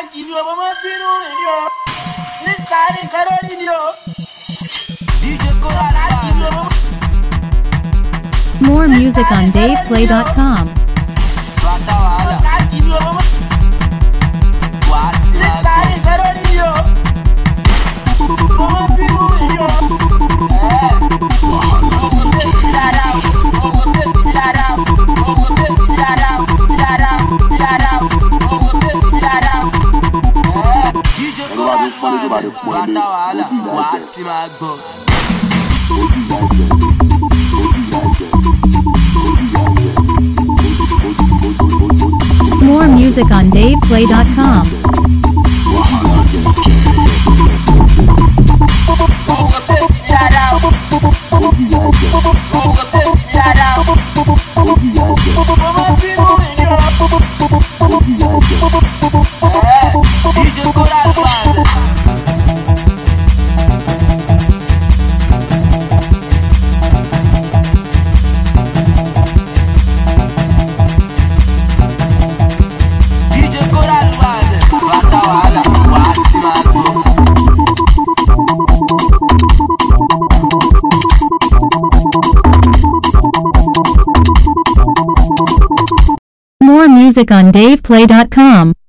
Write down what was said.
Ibi ọmọ máa bínú rìn ní o. Mr. Nikarori ni o. DJ Kora láti ibi ọmọ. More music on DavePlay.com. Bàtà wàhálà. Láti ibi ọmọ. Wà á ti máa gbọ́. Mr. Nikarori ni o. Ọmọ bínú rìn ní o. Ọmọ tẹ̀sí dáadáa. Ọmọ tẹ̀sí dáadáa. Ọmọ tẹ̀sí dáadáa. Dáadáa. Dáadáa. Ọmọ tẹ̀sí dáadáa. DJ Kora bàtà wàhálà. Wà á ti máa gbọ́. More music on DavePlay.com. More music on DavePlay.com.